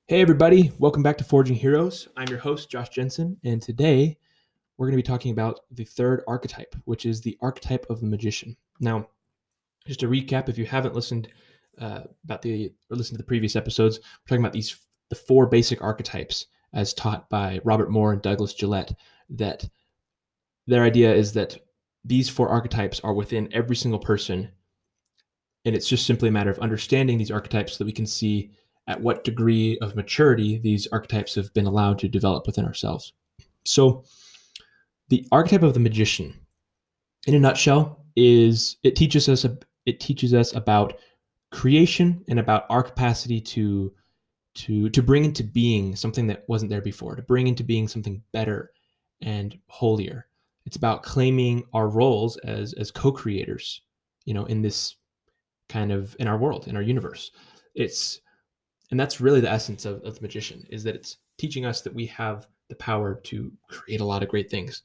Hey everybody, welcome back to Forging Heroes. I'm your host, Josh Jensen, and today we're going to be talking about the third archetype, which is the archetype of the magician. Now, just to recap, if you haven't listened listened to the previous episodes, we're talking about the four basic archetypes as taught by Robert Moore and Douglas Gillette. That their idea is that these four archetypes are within every single person, and it's just simply a matter of understanding these archetypes so that we can see at what degree of maturity these archetypes have been allowed to develop within ourselves. So, the archetype of the magician, in a nutshell, is it teaches us about creation and about our capacity to bring into being something that wasn't there before, to bring into being something better and holier. It's about claiming our roles as co-creators, in this in our world, in our universe. And that's really the essence of the magician, is that it's teaching us that we have the power to create a lot of great things.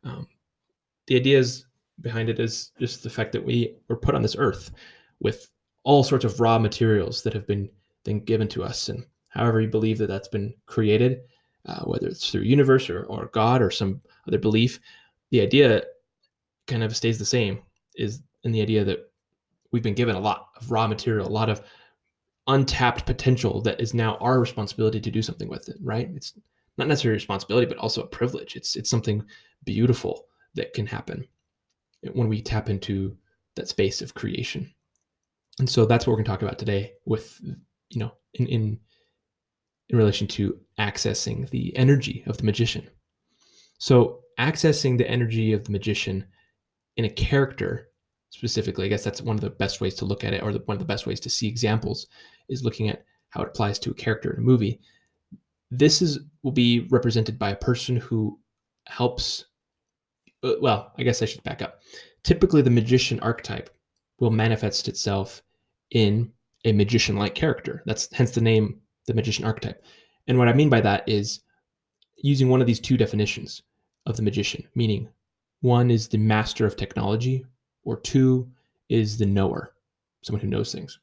The ideas behind it is just the fact that we were put on this earth with all sorts of raw materials that have been given to us, and however you believe that that's been created, whether it's through universe or God or some other belief, the idea kind of stays the same. Is in the idea that we've been given a lot of raw material, a lot of untapped potential that is now our responsibility to do something with it, right? It's not necessarily a responsibility, but also a privilege. It's something beautiful that can happen when we tap into that space of creation. And so that's what we're going to talk about today with, in relation to accessing the energy of the magician. So accessing the energy of the magician in a character specifically, I guess that's one of the best ways to look at it, or one of the best ways to see examples, is looking at how it applies to a character in a movie. Will be represented by a person who helps. Well, I guess I should back up. Typically, the magician archetype will manifest itself in a magician-like character. That's hence the name, the magician archetype. And what I mean by that is using one of these two definitions of the magician, meaning one is the master of technology, or two is the knower, someone who knows things.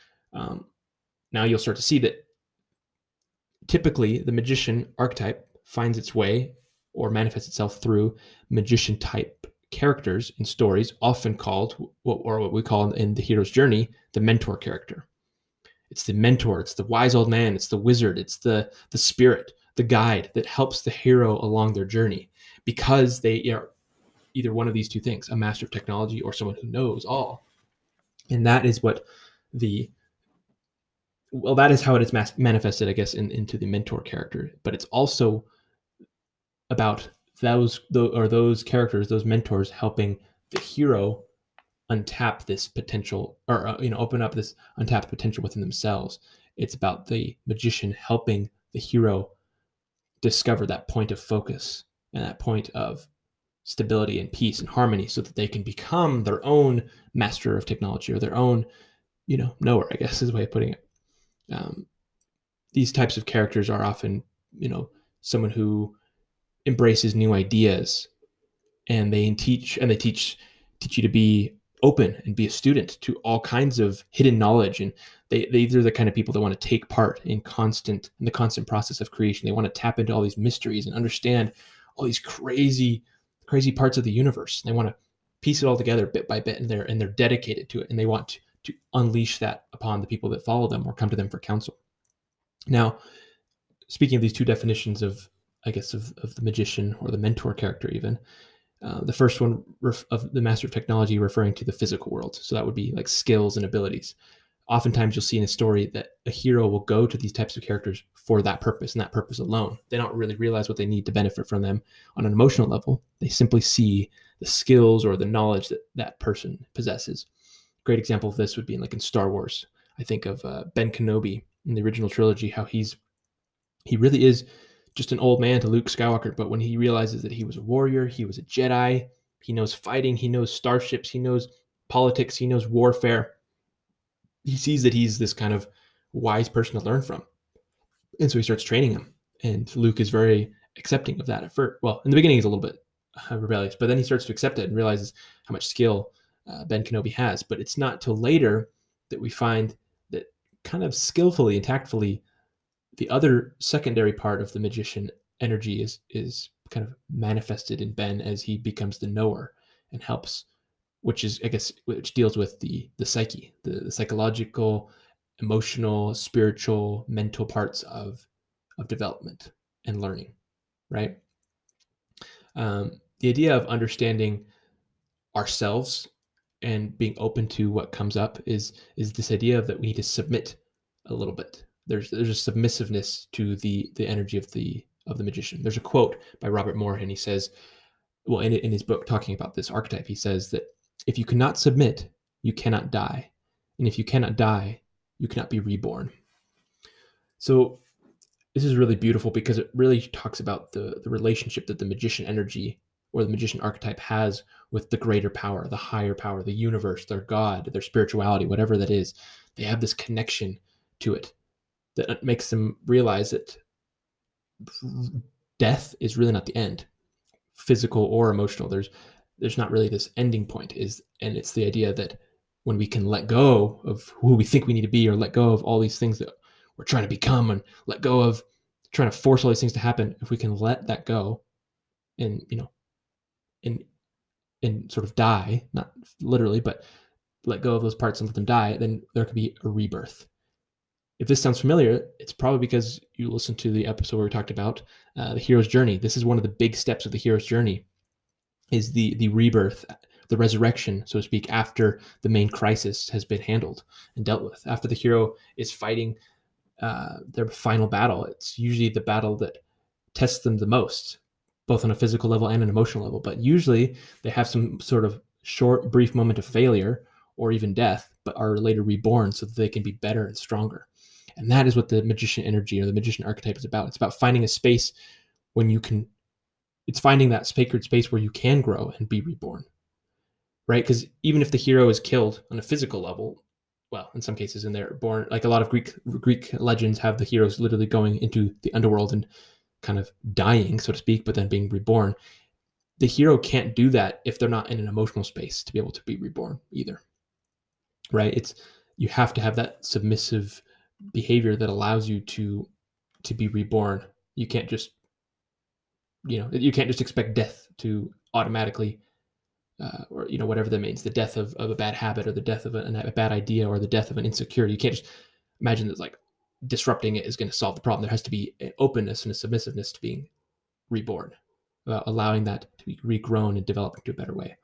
Now you'll start to see that typically the magician archetype finds its way or manifests itself through magician type characters in stories, often called, what we call in the hero's journey, the mentor character. It's the mentor, it's the wise old man, it's the wizard, it's the spirit, the guide that helps the hero along their journey, because they are either one of these two things, a master of technology or someone who knows all. And that is that is how it is manifested, I guess, into the mentor character. But it's also about those characters, those mentors, helping the hero untap this potential, or open up this untapped potential within themselves. It's about the magician helping the hero discover that point of focus and that point of stability and peace and harmony, so that they can become their own master of technology, or their own, knower, I guess is the way of putting it. These types of characters are often, someone who embraces new ideas, and they teach you to be open and be a student to all kinds of hidden knowledge. And they're the kind of people that want to take part in the constant process of creation. They want to tap into all these mysteries and understand all these crazy parts of the universe. They want to piece it all together bit by bit, and they're dedicated to it, and they want to unleash that upon the people that follow them or come to them for counsel. Now, speaking of these two definitions of, I guess, of the magician or the mentor character, even the first one of the master of technology, referring to the physical world. So that would be like skills and abilities. Oftentimes you'll see in a story that a hero will go to these types of characters for that purpose, and that purpose alone. They don't really realize what they need to benefit from them on an emotional level. They simply see the skills or the knowledge that that person possesses. Great example of this would be in Star Wars. I think of Ben Kenobi in the original trilogy, how he really is just an old man to Luke Skywalker, but when he realizes that he was a warrior, he was a Jedi, he knows fighting, he knows starships, he knows politics, he knows warfare. He sees that he's this kind of wise person to learn from. And so he starts training him. And Luke is very accepting of that at first. Well, in the beginning, he's a little bit rebellious, but then he starts to accept it and realizes how much skill Ben Kenobi has. But it's not till later that we find that kind of skillfully and tactfully The other secondary part of the magician energy is kind of manifested in Ben as he becomes the knower and helps, which deals with the psyche, the psychological, emotional, spiritual, mental parts of development and learning, right? The idea of understanding ourselves and being open to what comes up is this idea of that we need to submit a little bit. There's a submissiveness to the energy of the magician. There's a quote by Robert Moore, and he says, well, in his book talking about this archetype, he says that if you cannot submit, you cannot die, and if you cannot die, you cannot be reborn. So this is really beautiful because it really talks about the relationship that the magician energy or the magician archetype has with the greater power, the higher power, the universe, their God, their spirituality, whatever that is. They have this connection to it that makes them realize that death is really not the end, physical or emotional. There's not really this ending point, and it's the idea that when we can let go of who we think we need to be, or let go of all these things that we're trying to become, and let go of trying to force all these things to happen, if we can let that go and and sort of die, not literally, but let go of those parts and let them die, then there can be a rebirth. If this sounds familiar, it's probably because you listened to the episode where we talked about the hero's journey. This is one of the big steps of the hero's journey, is the rebirth, the resurrection, so to speak, after the main crisis has been handled and dealt with. After the hero is fighting their final battle, it's usually the battle that tests them the most, both on a physical level and an emotional level. But usually they have some sort of short, brief moment of failure or even death, but are later reborn so that they can be better and stronger. And that is what the magician energy or the magician archetype is about. It's about finding a space when you can, it's finding that sacred space where you can grow and be reborn, right? Because even if the hero is killed on a physical level, well, in some cases, and they're born, like a lot of Greek legends have the heroes literally going into the underworld and kind of dying, so to speak, but then being reborn. The hero can't do that if they're not in an emotional space to be able to be reborn either, right? You have to have that submissive behavior that allows you to be reborn. You can't just expect death to automatically or whatever that means, the death of a bad habit, or the death of a bad idea, or the death of an insecurity. You can't just imagine that like disrupting it is going to solve the problem. There has to be an openness and a submissiveness to being reborn, about allowing that to be regrown and develop into a better way.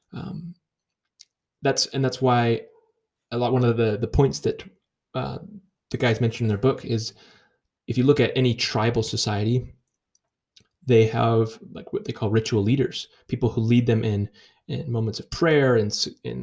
That's why one of the points that the guys mentioned in their book is, if you look at any tribal society, they have like what they call ritual leaders, people who lead them in moments of prayer and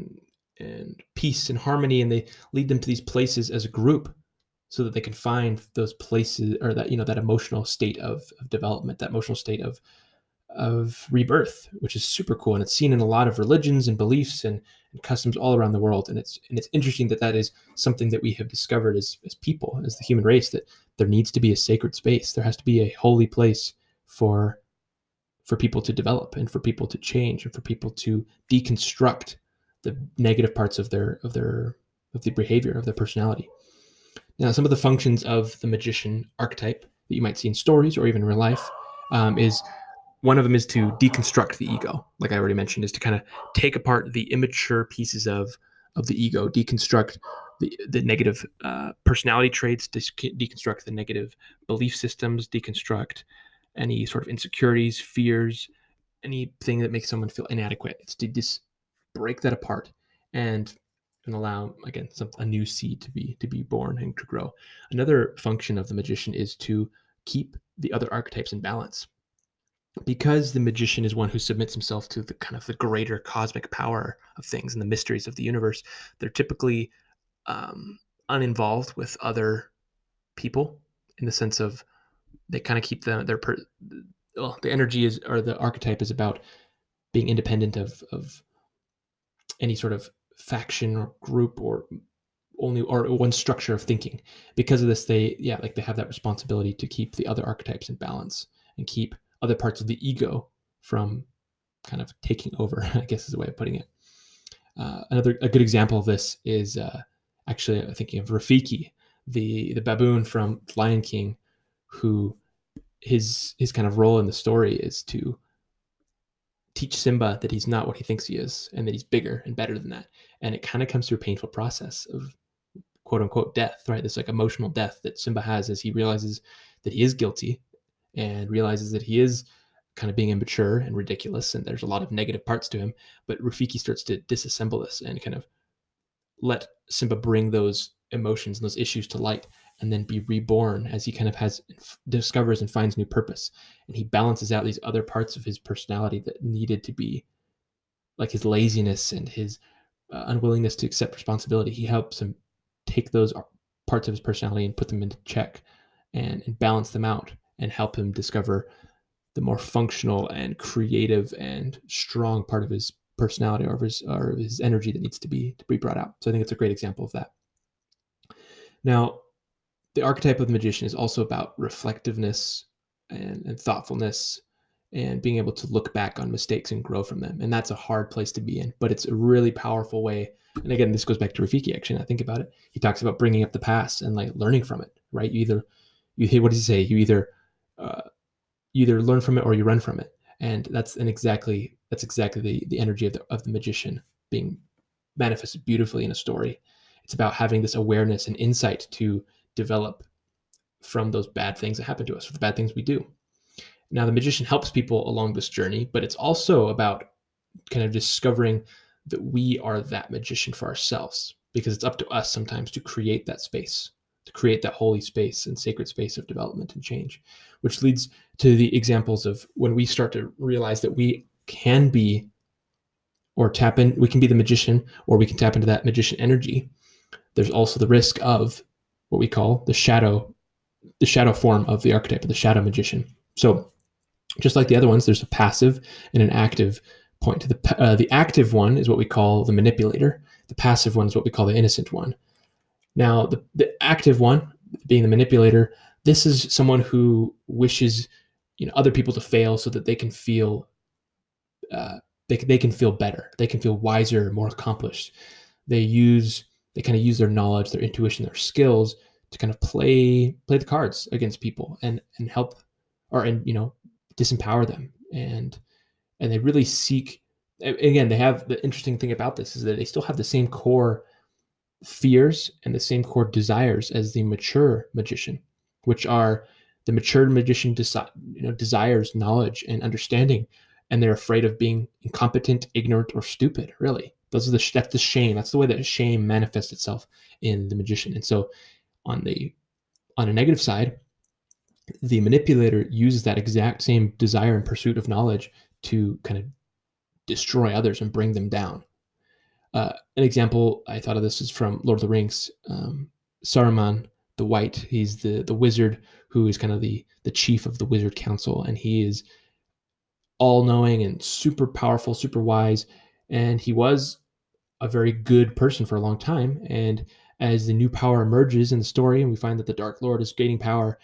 peace and harmony, and they lead them to these places as a group so that they can find those places, or that that emotional state of development, that emotional state of rebirth, which is super cool. And it's seen in a lot of religions and beliefs and customs all around the world. And it's interesting that is something that we have discovered as people, as the human race, that there needs to be a sacred space. There has to be a holy place for people to develop, and for people to change, and for people to deconstruct the negative parts of the behavior, of their personality. Now, some of the functions of the magician archetype that you might see in stories or even in real life is, one of them is to deconstruct the ego. Like I already mentioned, is to kind of take apart the immature pieces of the ego, deconstruct the negative personality traits, deconstruct the negative belief systems, deconstruct any sort of insecurities, fears, anything that makes someone feel inadequate. It's to just break that apart and allow, again, a new seed to be born and to grow. Another function of the magician is to keep the other archetypes in balance. Because the magician is one who submits himself to the kind of the greater cosmic power of things and the mysteries of the universe, they're typically uninvolved with other people, in the sense of they kind of keep the energy is, or the archetype is about being independent of any sort of faction or group, or one structure of thinking. Because of this, they have that responsibility to keep the other archetypes in balance and keep other parts of the ego from kind of taking over, I guess is the way of putting it. A good example of this is actually, I'm thinking of Rafiki. the baboon from Lion King, who his kind of role in the story is to teach Simba that he's not what he thinks he is, and that he's bigger and better than that. And it kind of comes through a painful process of quote unquote death, right? This like emotional death that Simba has as he realizes that he is guilty and realizes that he is kind of being immature and ridiculous, and there's a lot of negative parts to him. But Rafiki starts to disassemble this and kind of let Simba bring those emotions and those issues to light, and then be reborn as he kind of discovers and finds new purpose. And he balances out these other parts of his personality that needed to be, like his laziness and his unwillingness to accept responsibility. He helps him take those parts of his personality and put them into check and balance them out, and help him discover the more functional and creative and strong part of his personality, or his energy that needs to be brought out. So I think it's a great example of that. Now, the archetype of the magician is also about reflectiveness and thoughtfulness, and being able to look back on mistakes and grow from them. And that's a hard place to be in, but it's a really powerful way. And again, this goes back to Rafiki, actually. I think about it. He talks about bringing up the past and like learning from it, right? What does he say? You either learn from it or you run from it. And that's exactly the energy of the magician being manifested beautifully in a story. It's about having this awareness and insight to develop from those bad things that happen to us, or the bad things we do. Now, the magician helps people along this journey, but it's also about kind of discovering that we are that magician for ourselves, because it's up to us sometimes to create that space, to create that holy space and sacred space of development and change, which leads to the examples of when we start to realize that we can be, or we can be the magician, or we can tap into that magician energy. There's also the risk of what we call the shadow form of the archetype of the shadow magician. So just like the other ones, there's a passive and an active point. The active one is what we call the manipulator. The passive one is what we call the innocent one. Now, the active one, being the manipulator, this is someone who wishes, other people to fail so that they can feel they can feel better. They can feel wiser, more accomplished. They kind of use their knowledge, their intuition, their skills to kind of play the cards against people and help, disempower them. And they really seek, again, they have, the interesting thing about this is that they still have the same core fears and the same core desires as the mature magician, which are the mature magician desires knowledge and understanding, and they're afraid of being incompetent, ignorant, or stupid. Really, that's the shame. That's the way that shame manifests itself in the magician. And so, on a negative side, the manipulator uses that exact same desire and pursuit of knowledge to kind of destroy others and bring them down. An example I thought of this is from Lord of the Rings. Saruman the White, he's the wizard who is kind of the chief of the Wizard Council, and he is all-knowing and super powerful, super wise, and he was a very good person for a long time. And as the new power emerges in the story, and we find that the Dark Lord is gaining power,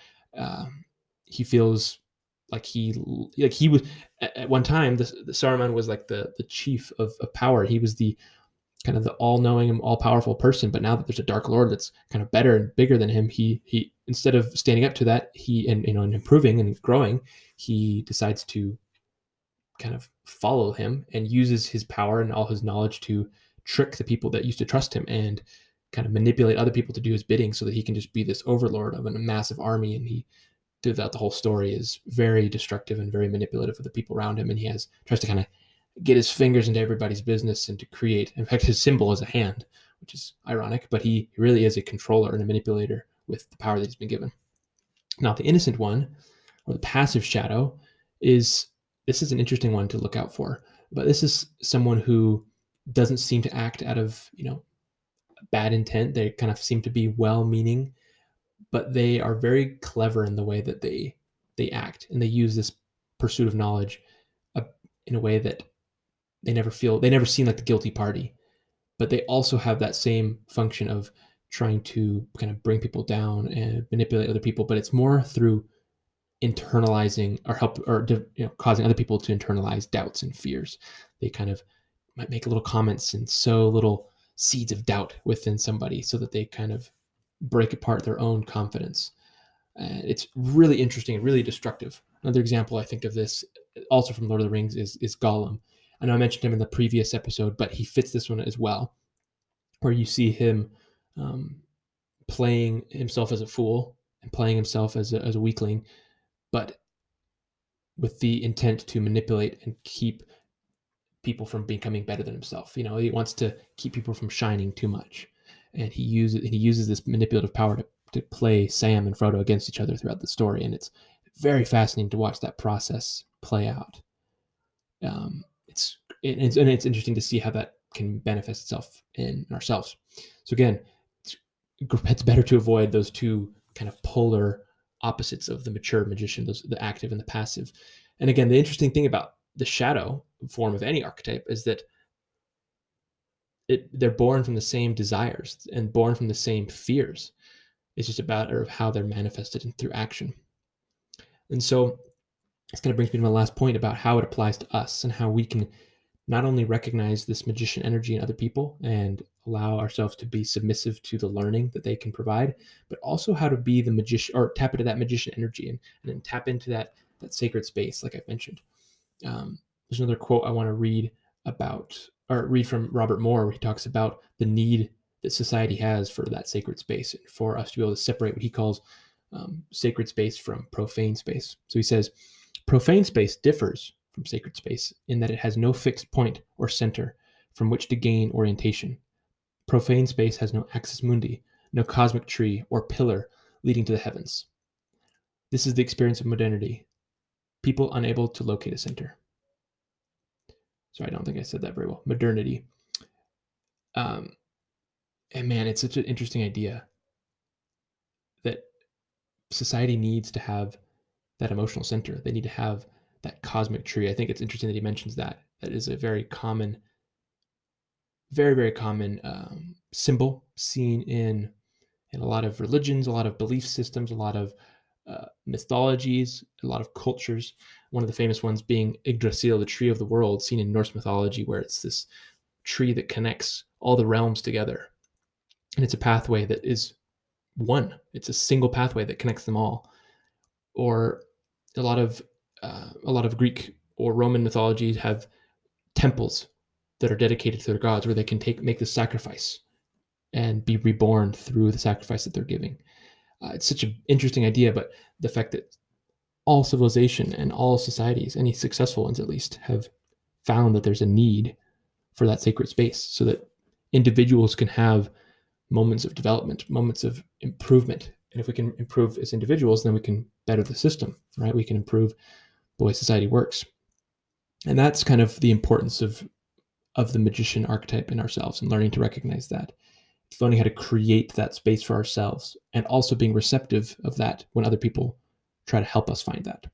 he feels like he was at one time. The Saruman was like the chief of power. He was the kind of the all-knowing and all-powerful person. But now that there's a Dark Lord that's kind of better and bigger than him, he instead of standing up to that, and improving and growing, he decides to kind of follow him and uses his power and all his knowledge to trick the people that used to trust him and kind of manipulate other people to do his bidding, so that he can just be this overlord of a massive army. And he, throughout the whole story, is very destructive and very manipulative of the people around him. And he tries to kind of get his fingers into everybody's business and to create, in fact, his symbol is a hand, which is ironic, but he really is a controller and a manipulator with the power that he's been given. Now, the innocent one, or the passive shadow, this is an interesting one to look out for. But this is someone who doesn't seem to act out of, bad intent. They kind of seem to be well-meaning, but they are very clever in the way that they act, and they use this pursuit of knowledge in a way that they never seem like the guilty party, but they also have that same function of trying to kind of bring people down and manipulate other people. But it's more through internalizing causing other people to internalize doubts and fears. They kind of might make little comments and sow little seeds of doubt within somebody, so that they kind of break apart their own confidence. And it's really interesting and really destructive. Another example I think of this, also from Lord of the Rings, is Gollum. I know I mentioned him in the previous episode, but he fits this one as well, where you see him playing himself as a fool and playing himself as a weakling, but with the intent to manipulate and keep people from becoming better than himself. You know, he wants to keep people from shining too much, and he uses this manipulative power to play Sam and Frodo against each other throughout the story, and it's very fascinating to watch that process play out. It's interesting to see how that can manifest itself in ourselves. So again, it's better to avoid those two kind of polar opposites of the mature magician, the active and the passive. And again, the interesting thing about the shadow form of any archetype is that they're born from the same desires and born from the same fears. It's just a matter of how they're manifested through action. And so this kind of brings me to my last point about how it applies to us and how we can not only recognize this magician energy in other people and allow ourselves to be submissive to the learning that they can provide, but also how to be the magician, or tap into that magician energy and then tap into that sacred space, like I've mentioned. There's another quote I want to read from Robert Moore, where he talks about the need that society has for that sacred space and for us to be able to separate what he calls sacred space from profane space. So he says, profane space differs from sacred space in that it has no fixed point or center from which to gain orientation. Profane space has no axis mundi, no cosmic tree or pillar leading to the heavens. This is the experience of modernity, people unable to locate a center. Sorry, I don't think I said that very well. Modernity. And man, it's such an interesting idea that society needs to have that emotional center. They need to have that cosmic tree. I think it's interesting that he mentions that. That is a very common, very, very common symbol seen in a lot of religions, a lot of belief systems, a lot of mythologies, a lot of cultures. One of the famous ones being Yggdrasil, the tree of the world, seen in Norse mythology, where it's this tree that connects all the realms together. And it's a pathway that is one. It's a single pathway that connects them all. Or a lot of Greek or Roman mythologies have temples that are dedicated to their gods, where they can make the sacrifice and be reborn through the sacrifice that they're giving. It's such an interesting idea, but the fact that all civilization and all societies, any successful ones at least, have found that there's a need for that sacred space so that individuals can have moments of development, moments of improvement. And if we can improve as individuals, then we can better the system, right? We can improve the way society works. And that's kind of the importance of the magician archetype in ourselves, and learning to recognize that. It's learning how to create that space for ourselves, and also being receptive of that when other people try to help us find that.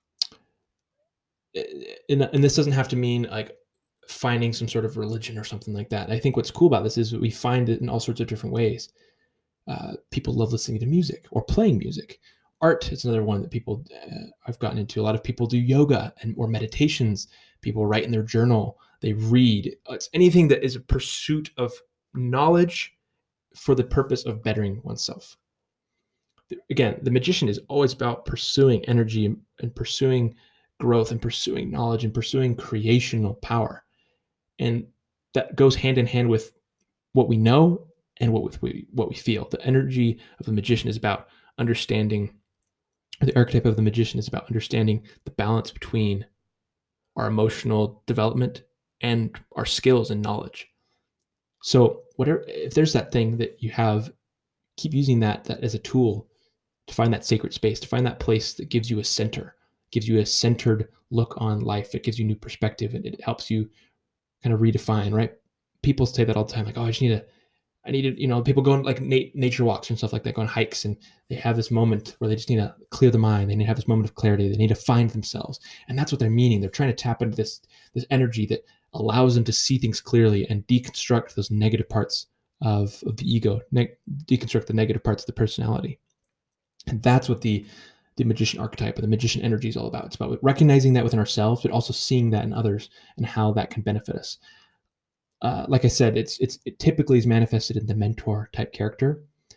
And this doesn't have to mean like finding some sort of religion or something like that. I think what's cool about this is that we find it in all sorts of different ways. People love listening to music or playing music. Art is another one that people I've gotten into. A lot of people do yoga or meditations. People write in their journal. They read. It's anything that is a pursuit of knowledge for the purpose of bettering oneself. Again, the magician is always about pursuing energy and pursuing growth and pursuing knowledge and pursuing creational power. And that goes hand in hand with what we know and what we feel. The energy of the magician is about understanding, the archetype of the magician is about understanding the balance between our emotional development and our skills and knowledge. So if there's that thing that you have, keep using that as a tool to find that sacred space, to find that place that gives you a center, gives you a centered look on life. It gives you new perspective, and it helps you kind of redefine, right? People say that all the time, like, oh, I need to, people go on like nature walks and stuff like that, go on hikes, and they have this moment where they just need to clear the mind. They need to have this moment of clarity. They need to find themselves. And that's what they're meaning. They're trying to tap into this energy that allows them to see things clearly and deconstruct those negative parts of the ego, deconstruct the negative parts of the personality. And that's what the magician archetype or the magician energy is all about. It's about recognizing that within ourselves, but also seeing that in others and how that can benefit us. Like I said, it typically is manifested in the mentor type character,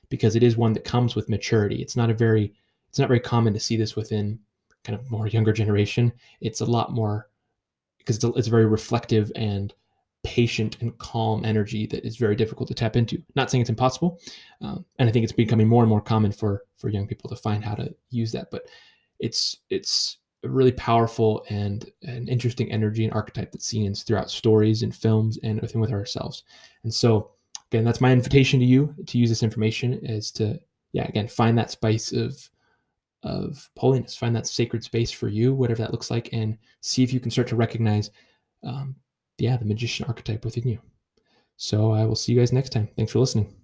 because it is one that comes with maturity. It's not very common to see this within kind of more younger generation. It's a lot more because it's a very reflective and patient and calm energy that is very difficult to tap into. Not saying it's impossible, and I think it's becoming more and more common for young people to find how to use that. But it's a really powerful and an interesting energy and archetype that's seen throughout stories and films and within with ourselves. And so, again, that's my invitation to you to use this information is to, again, find that spice of holiness, find that sacred space for you, whatever that looks like, and see if you can start to recognize, the magician archetype within you. So I will see you guys next time. Thanks for listening.